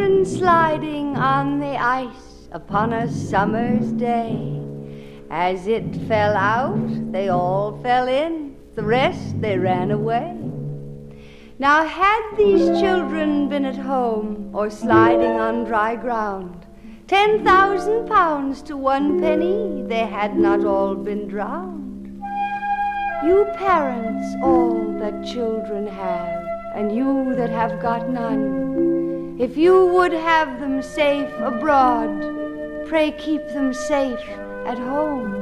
children sliding on the ice upon a summer's day. As it fell out, they all fell in, the rest they ran away. Now had these children been at home or sliding on dry ground, 10,000 pounds to 1 penny, they had not all been drowned. You parents, all that children have, and you that have got none, if you would have them safe abroad, pray keep them safe at home.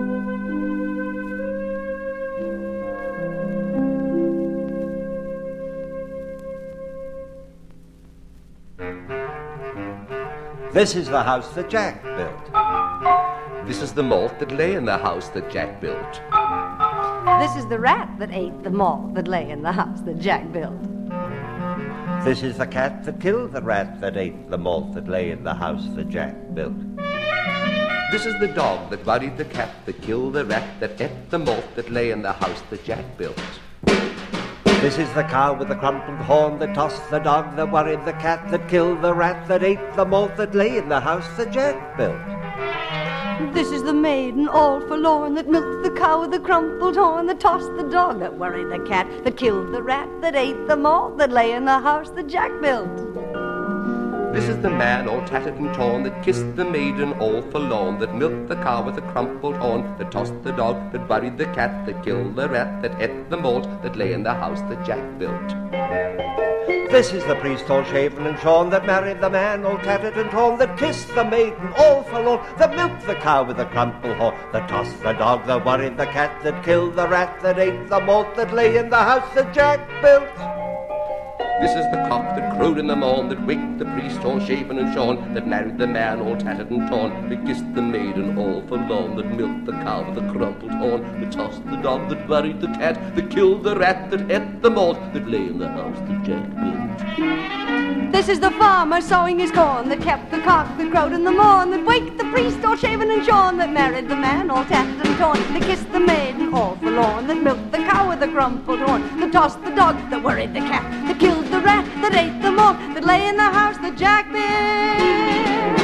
This is the house that Jack built. This is the malt that lay in the house that Jack built. This is the rat that ate the malt that lay in the house that Jack built. This is the cat that killed the rat that ate the malt that lay in the house that Jack built. This is the dog that worried the cat that killed the rat that ate the malt that lay in the house that Jack built. This is the cow with the crumpled horn that tossed the dog that worried the cat that killed the rat that ate the malt that lay in the house that Jack built. This is the maiden all forlorn that milked the cow with the crumpled horn that tossed the dog that worried the cat that killed the rat that ate the malt that lay in the house that Jack built. This is the man all tattered and torn that kissed the maiden all forlorn that milked the cow with the crumpled horn that tossed the dog that worried the cat that killed the rat that ate the malt that lay in the house that Jack built. This is the priest all shaven and shorn that married the man all tattered and torn that kissed the maiden all forlorn that milked the cow with the crumpled horn that tossed the dog that worried the cat that killed the rat that ate the malt that lay in the house that Jack built. This is the cock that crowed in the morn that waked the priest all shaven and shorn that married the man all tattered and torn that kissed the maiden all forlorn that milked the cow with the crumpled horn that tossed the dog that worried the cat that killed the rat that ate the malt that lay in the house that Jack built. This is the farmer sowing his corn that kept the cock that crowed in the morn that waked the priest all shaven and shorn that married the man all tattered and torn that kissed the maiden all forlorn that milked the cow with the crumpled horn that tossed the dog that worried the cat that killed the rat that ate the malt that lay in the house that Jack built.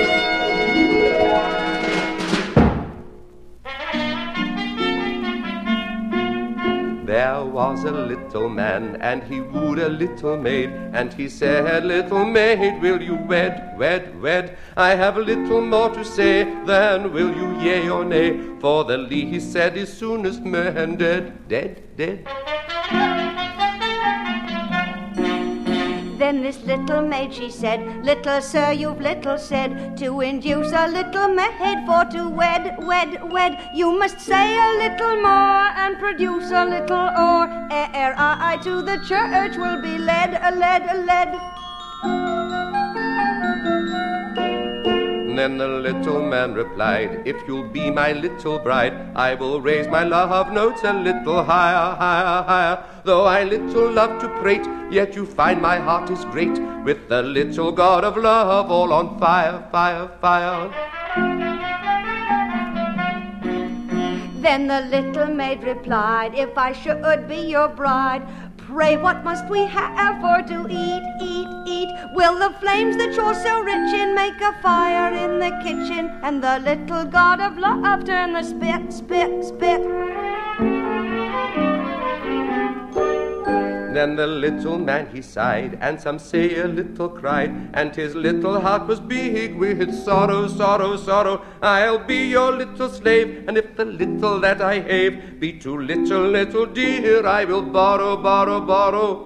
There was a little man, and he wooed a little maid, and he said, "Little maid, will you wed, wed, wed? I have a little more to say than will you yea or nay, for the least said is soonest man dead, dead, dead." Then this little maid, she said, "Little sir, you've little said to induce a little maid for to wed, wed, wed. You must say a little more and produce a little or, ere I to the church will be led, led, led." Then the little man replied, "If you'll be my little bride, I will raise my love notes a little higher, higher, higher. Though I little love to prate, yet you find my heart is great, with the little god of love all on fire, fire, fire." Then the little maid replied, "If I should be your bride, pray what must we have for to eat, eat, eat? Will the flames that you're so rich in make a fire in the kitchen, and the little god of love turn the spit, spit, spit?" Then the little man he sighed, and some say a little cried, and his little heart was big with sorrow, sorrow, sorrow. "I'll be your little slave, and if the little that I have be too little, little dear, I will borrow, borrow, borrow."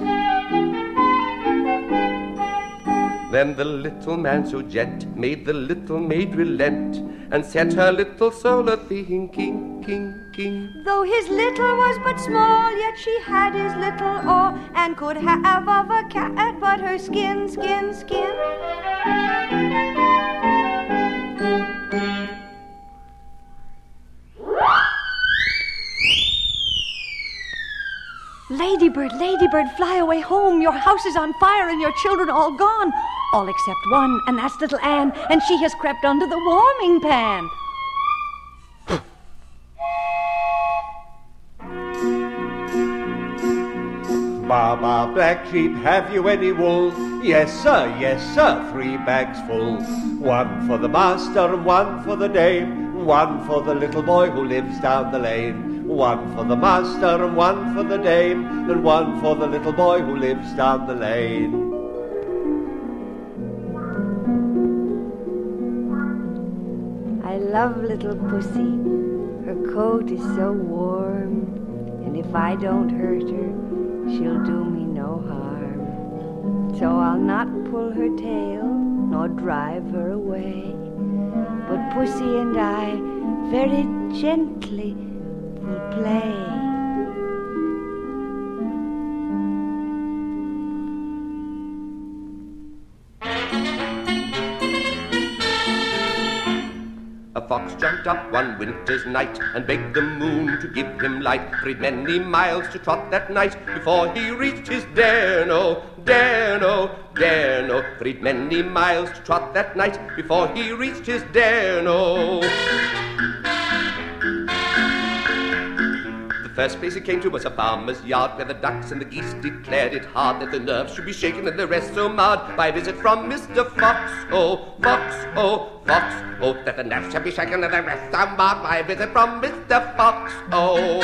Then the little man so gent made the little maid relent, and set her little soul a thinking, king, king. Though his little was but small, yet she had his little all, and could have of a cat but her skin, skin, skin. Ladybird, ladybird, fly away home. Your house is on fire and your children all gone. All except one, and that's little Anne, and she has crept under the warming pan. Baba, black sheep, have you any wool? Yes, sir, 3 bags full. 1 for the master and 1 for the dame. 1 for the little boy who lives down the lane. 1 for the master and 1 for the dame. And 1 for the little boy who lives down the lane. I love little Pussy. Her coat is so warm, and if I don't hurt her, she'll do me no harm. So I'll not pull her tail, nor drive her away, but Pussy and I very gently will play. A fox jumped up one winter's night and begged the moon to give him light, for he'd many miles to trot that night before he reached his den, oh, den, oh, den, oh, for he'd many miles to trot that night before he reached his den, oh. The first place he came to was a farmer's yard, where the ducks and the geese declared it hard that the nerves should be shaken and the rest so marred by a visit from Mr. Fox, oh, Fox, oh, Fox, oh, that the nerves should be shaken and the rest so marred by a visit from Mr. Fox, oh.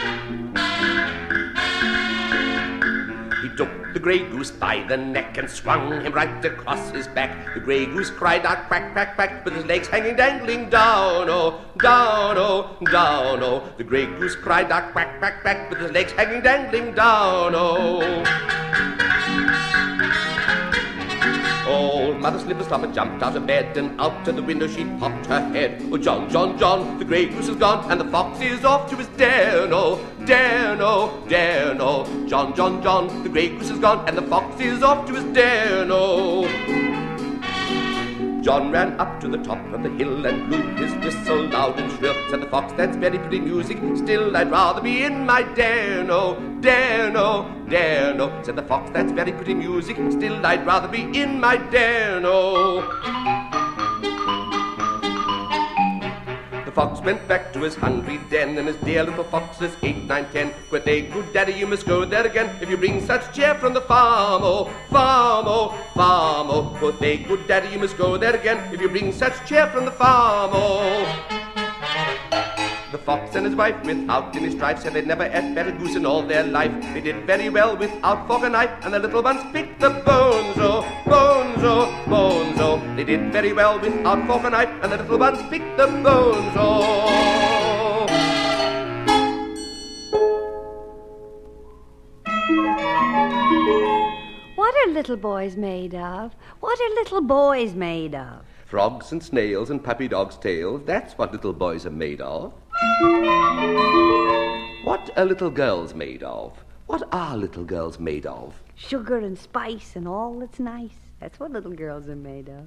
He took the grey goose by the neck and swung him right across his back. The grey goose cried out quack, quack, quack, with his legs hanging dangling down, oh, down, oh, down, oh. The grey goose cried out quack, quack, quack, with his legs hanging dangling down, oh. Old Mother Slipperstopper jumped out of bed, and out of the window she popped her head. Oh, John, John, John, the grey goose is gone, and the fox is off to his den, oh, den, oh, den, oh. John, John, John, the grey goose is gone, and the fox is off to his den, oh. John ran up to the top of the hill and blew his whistle loud and shrill. Said the fox, that's very pretty music, still I'd rather be in my den, oh, den, oh, den, oh. Said the fox, that's very pretty music, still I'd rather be in my den, oh. The fox went back to his hungry den, and his dear little foxes, 8, 9, 10, quoth they, good daddy, you must go there again, if you bring such cheer from the farm, oh, farm, oh, farm, oh. Quoth they, good daddy, you must go there again, if you bring such cheer from the farm, oh. The fox and his wife, without any strife, said they'd never ate better goose in all their life. They did very well without fork and knife, and the little ones picked the bones, oh, bones, oh, bones, oh. They did very well without fork and knife, and the little ones picked the bones, oh. What are little boys made of? What are little boys made of? Frogs and snails and puppy dogs' tails, that's what little boys are made of. What are little girls made of? What are little girls made of? Sugar and spice and all that's nice. That's what little girls are made of.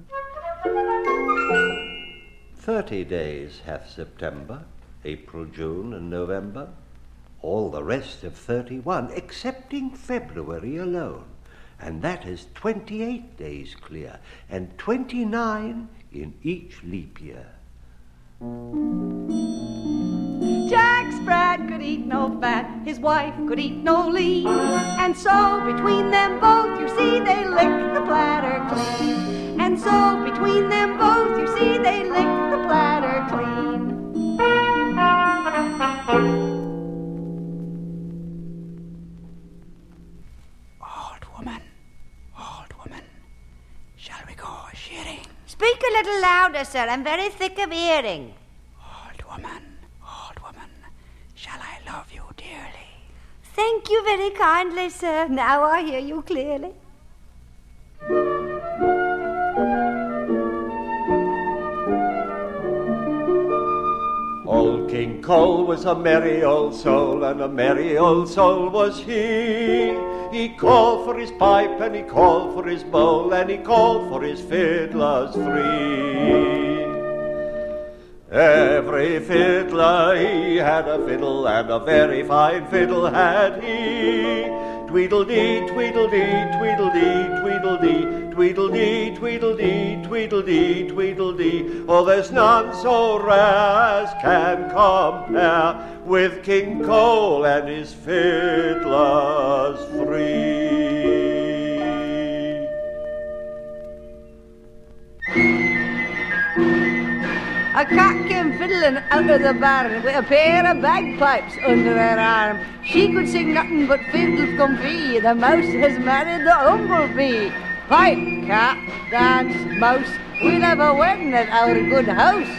30 days hath September, April, June, and November. All the rest of 31, excepting February alone. And that is 28 days clear, and 29 in each leap year. Jack Sprat could eat no fat, his wife could eat no lean, and so between them both, you see, they licked the platter clean. And so between them both, you see, they licked the platter clean. Old woman, shall we go shearing? Speak a little louder, sir. I'm very thick of hearing. Old woman, shall I love you dearly? Thank you very kindly, sir. Now I hear you clearly. Old King Cole was a merry old soul, and a merry old soul was he. He called for his pipe, and he called for his bowl, and he called for his fiddlers 3. Every fiddler he had a fiddle, and a very fine fiddle had he. Tweedledee, tweedledee, tweedledee, tweedledee, tweedledee, tweedledee, tweedledee, tweedledee. Oh, there's none so rare as can compare with King Cole and his fiddlers 3. A cat came fiddling out of the barn with a pair of bagpipes under her arm. She could sing nothing but fiddle comfy. The mouse has married the humblebee. Pipe, cat, dance, mouse, we'll have a wedding at our good house.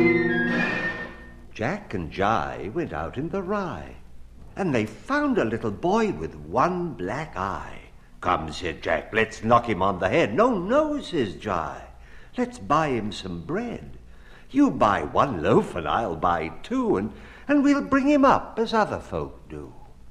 Jack and Jai went out in the rye, and they found a little boy with one black eye. Come, said Jack, let's knock him on the head. No, no, says Jai, let's buy him some bread. You buy one loaf and I'll buy two, and we'll bring him up as other folk do.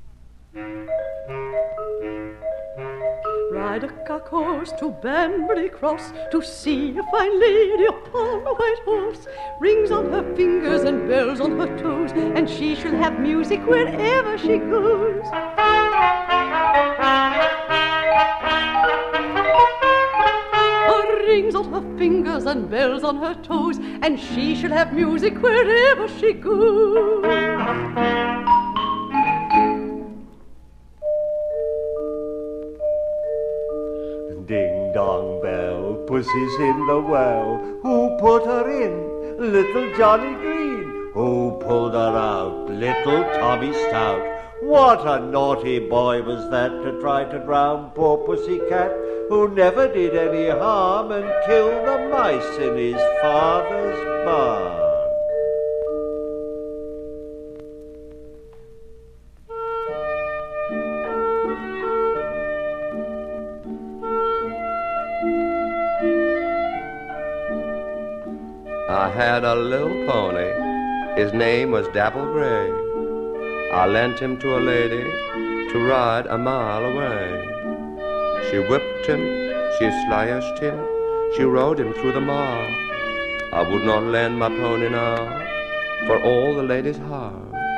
Ride a cock horse to Banbury Cross to see a fine lady upon a white horse. Rings on her fingers and bells on her toes, and she shall have music wherever she goes. Rings on her fingers and bells on her toes, and she shall have music wherever she goes. Ding dong bell, pussy's in the well. Who put her in? Little Johnny Green. Who pulled her out? Little Tommy Stout. What a naughty boy was that to try to drown poor pussycat, who never did any harm and killed the mice in his father's barn. I had a little pony, his name was Dapple Gray. I lent him to a lady to ride a mile away. She whipped him, she slashed him, she rode him through the mire. I would not lend my pony now for all the lady's heart.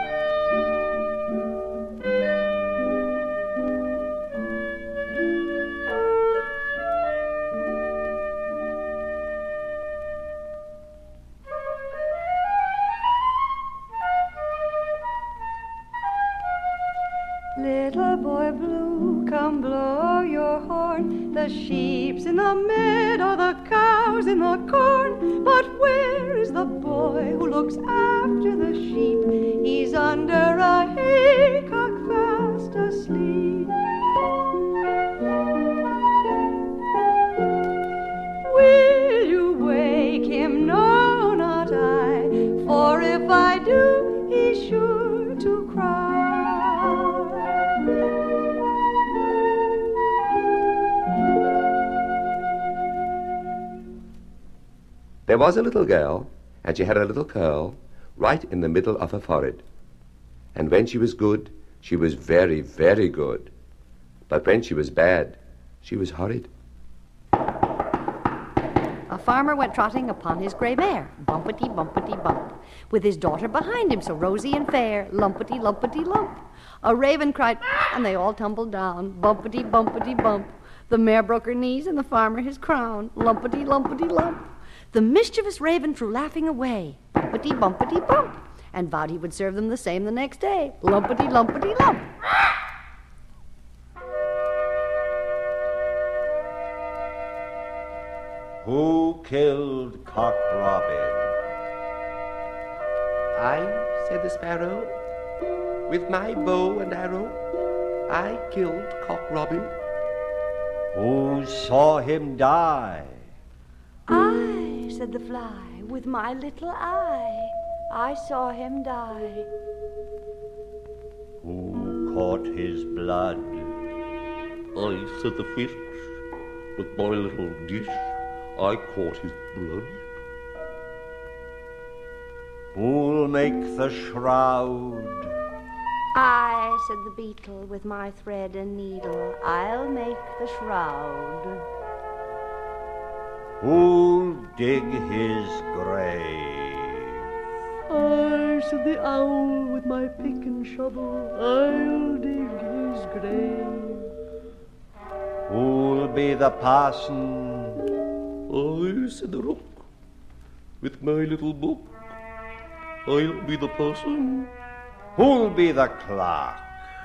Little boy blue, come blow your horn. The sheep's in the meadow, the cow's in the corn. But where is the boy who looks after the sheep? He's under a haycock fast asleep. Will you wake him? No, not I. For if I do, he's sure to cry. There was a little girl, and she had a little curl right in the middle of her forehead. And when she was good, she was very, very good. But when she was bad, she was horrid. A farmer went trotting upon his grey mare, bumpety, bumpety, bump, with his daughter behind him, so rosy and fair, lumpety, lumpety, lump. A raven cried, and they all tumbled down, bumpety, bumpety, bump. The mare broke her knees, and the farmer his crown, lumpety, lumpety, lump. The mischievous raven flew laughing away, bumpety, bumpety, bump, and vowed he would serve them the same the next day, lumpety, lumpety, lump. Who killed Cock Robin? I, said the sparrow, with my bow and arrow, I killed Cock Robin. Who saw him die? I, said the fly, with my little eye, I saw him die. Who caught his blood? I, said the fish, with my little dish, I caught his blood. Who'll make the shroud? I, said the beetle, with my thread and needle, I'll make the shroud. Who'll dig his grave? I, said the owl, with my pick and shovel, I'll dig his grave. Who'll be the parson? I, said the rook, with my little book, I'll be the parson. Who'll be the clerk?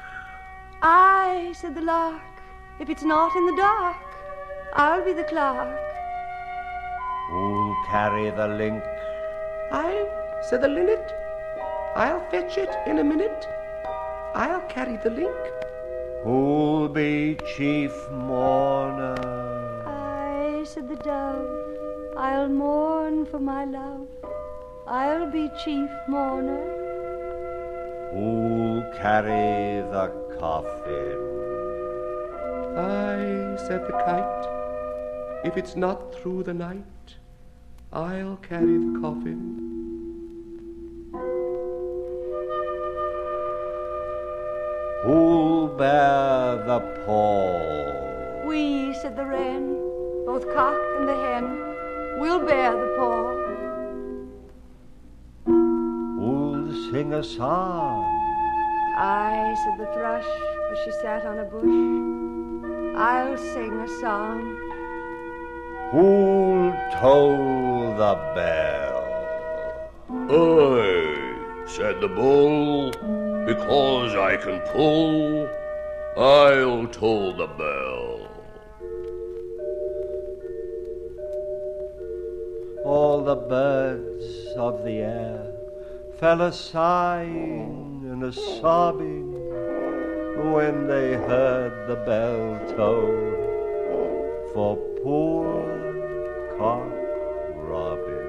I, said the lark, if it's not in the dark, I'll be the clerk. Who'll carry the link? "Aye," said the linnet, "I'll fetch it in a minute. I'll carry the link." Who'll be chief mourner? I, said the dove, I'll mourn for my love. I'll be chief mourner. Who'll carry the coffin? "Aye," said the kite, "if it's not through the night, I'll carry the coffin." Who'll bear the pall? We, said the wren, both cock and the hen, will bear the pall. Who'll sing a song? I, said the thrush, as she sat on a bush, I'll sing a song. Who'll toll the bell? "Aye," said the bull, "because I can pull, I'll toll the bell." All the birds of the air fell a sighing and a sobbing when they heard the bell toll for poor Cock Robin.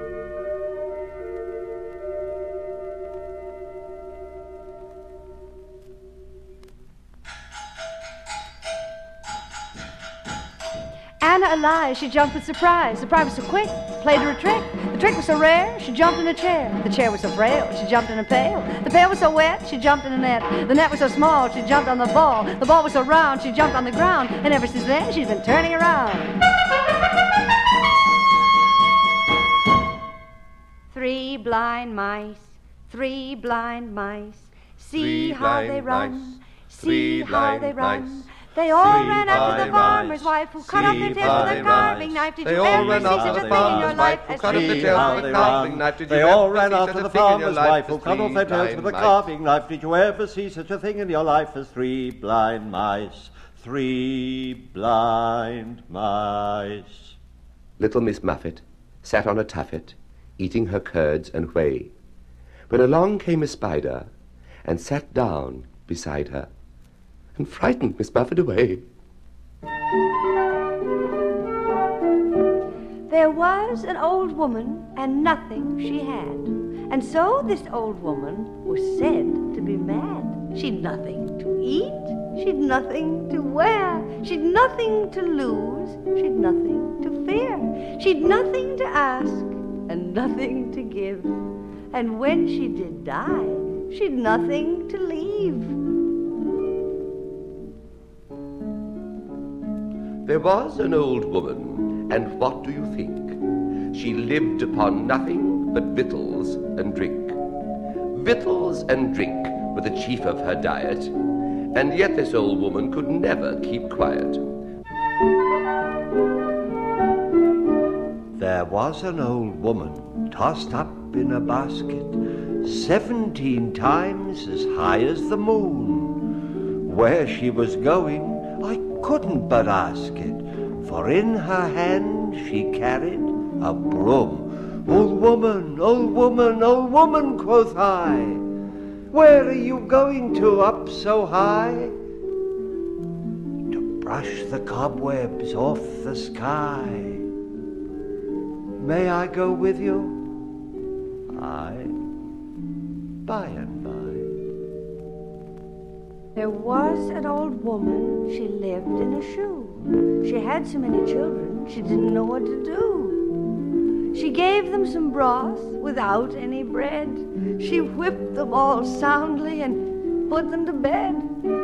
Anna alive, she jumped with surprise. Surprise was so quick, played her a trick. The trick was so rare, she jumped in a chair. The chair was so frail, she jumped in a pail. The pail was so wet, she jumped in a net. The net was so small, she jumped on the ball. The ball was so round, she jumped on the ground. And ever since then, she's been turning around. 3 blind mice, 3 blind mice. See how they run, see how they run. They all ran after the farmer's wife who cut off their tails with a carving knife. Did you ever see such a thing in your life as cut off their tails with a carving knife? They all ran after the farmer's wife who cut off their tails with a carving knife. Did you ever see such a thing in your life as 3 blind mice? 3 blind mice. Little Miss Muffet sat on a tuffet, eating her curds and whey, when along came a spider and sat down beside her and frightened Miss Muffet away. There was an old woman, and nothing she had. And so this old woman was said to be mad. She'd nothing to eat, she'd nothing to wear, she'd nothing to lose, she'd nothing to fear. She'd nothing to ask, and nothing to give. And when she did die, she'd nothing to leave. There was an old woman, and what do you think? She lived upon nothing but victuals and drink. Victuals and drink were the chief of her diet, and yet this old woman could never keep quiet. There was an old woman tossed up in a basket 17 times as high as the moon. Where she was going, I couldn't but ask it, for in her hand she carried a broom. Old woman, old woman, old woman, quoth I, where are you going to up so high? To brush the cobwebs off the sky. May I go with you? Aye, by and by. There was an old woman, she lived in a shoe. She had so many children, she didn't know what to do. She gave them some broth without any bread. She whipped them all soundly and put them to bed.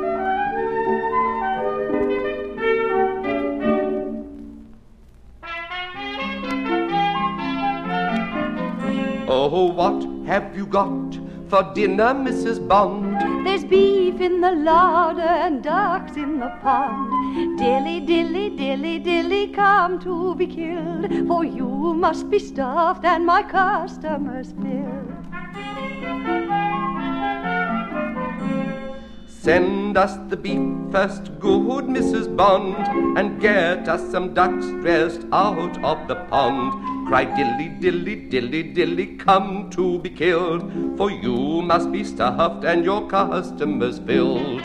Oh, what have you got for dinner, Mrs. Bond? There's beef in the larder and ducks in the pond. Dilly, dilly, dilly, dilly, come to be killed, for you must be stuffed and my customers filled. Send us the beef first, good Mrs. Bond, and get us some ducks dressed out of the pond. Cry dilly, dilly, dilly, dilly, come to be killed, for you must be stuffed and your customers filled.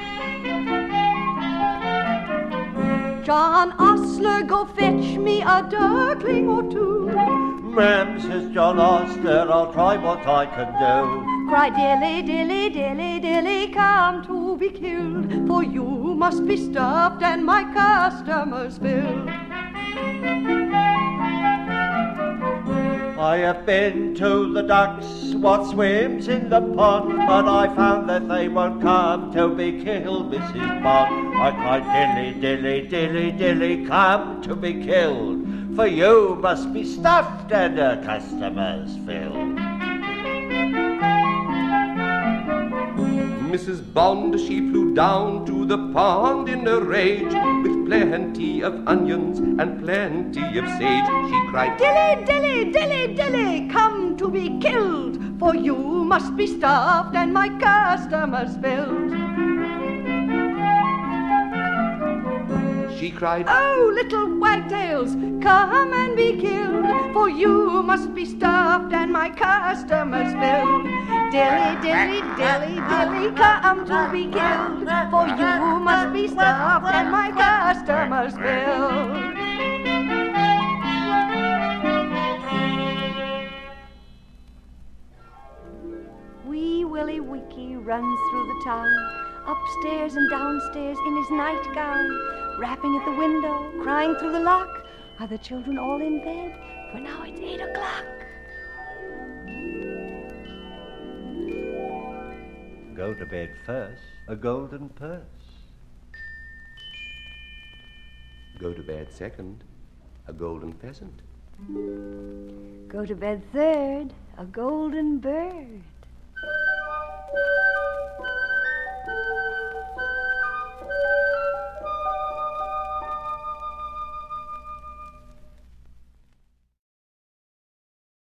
John Ostler, go fetch me a duckling or two. Ma'am, says John Ostler, I'll try what I can do. Cry dilly, dilly, dilly, dilly, come to be killed, for you must be stuffed and my customers filled. I have been to the ducks what swims in the pond, but I found that they won't come to be killed, Mrs. Bond. I cried, dilly, dilly, dilly, dilly, come to be killed, for you must be stuffed and your customers filled. Mrs. Bond, she flew down to the pond in a rage, with plenty of onions and plenty of sage. She cried, dilly, dilly, dilly, dilly, come to be killed, for you must be stuffed and my customers filled. She cried, oh, little whitetails, come and be killed, for you must be stuffed and my customers filled. Dilly, dilly, dilly, dilly, come to be killed, for you must be stuffed and my customers filled. Wee Willie Winkie runs through the town, upstairs and downstairs in his nightgown, rapping at the window, crying through the lock. Are the children all in bed? For now it's 8 o'clock. Go to bed first, a golden purse. go to bed second, a golden pheasant. Go to bed third, a golden bird.